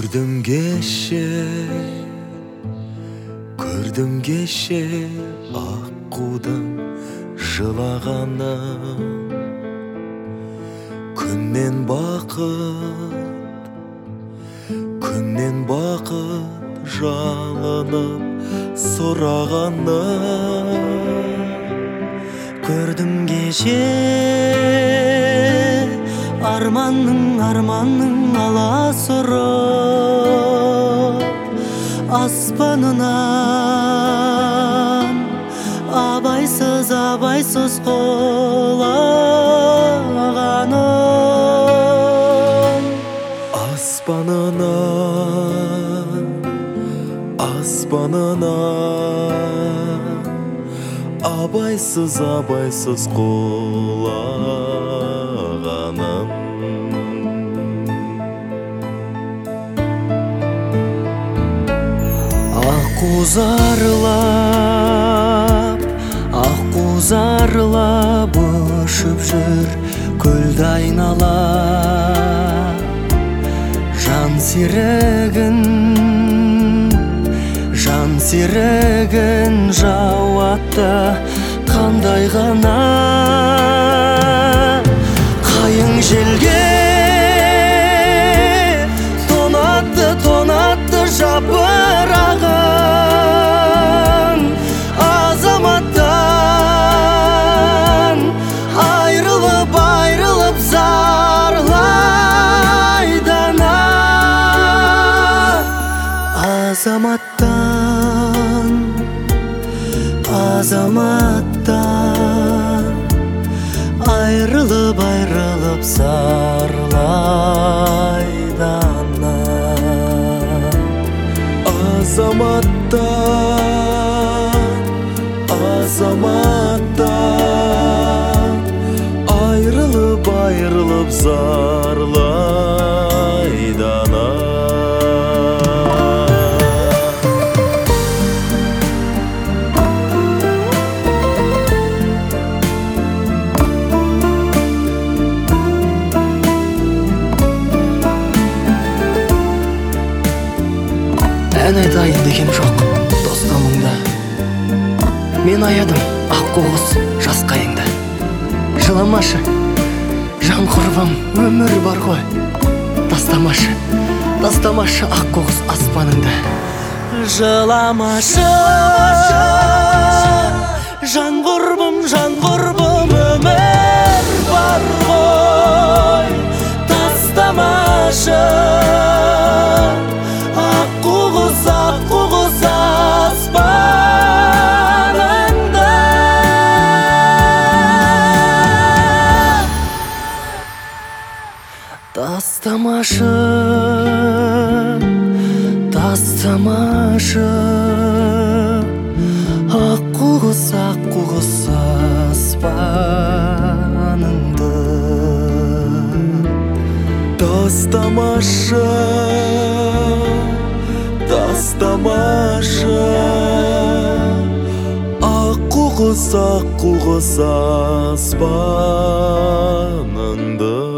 Көрдім кеше аққудың жылағанын. Күннен бақыт жалынып сұрағанын. Көрдім кеше арманның аласұрып аспанынан абайсыз құлағанын. Аспанынан абайсыз құлағанын. Аққу зарлап өшіп жүр көлді айнала. Жан серігін жауатты қандай ғана. Қайың желге тонатты жапырағын. Азаматтан айрылып зарлайды ана. Азаматтан айрылып зарлайды ана. Азаматтан айрылып зарлайды ана. Ән айтайын деген жоқ достығыңды. Мен аядым аққу құс жас қайыңды. Жыламашы жан құрбым, өмір бар ғой. Тастамашы аққу құс аспаныңды. Жыламашы жан құрбым, өмір бар ғой. Тастамашы аққу құс аспаныңды. Тастамашы аққу құс аспаныңды. Тастамашы аққу құс аспаныңды.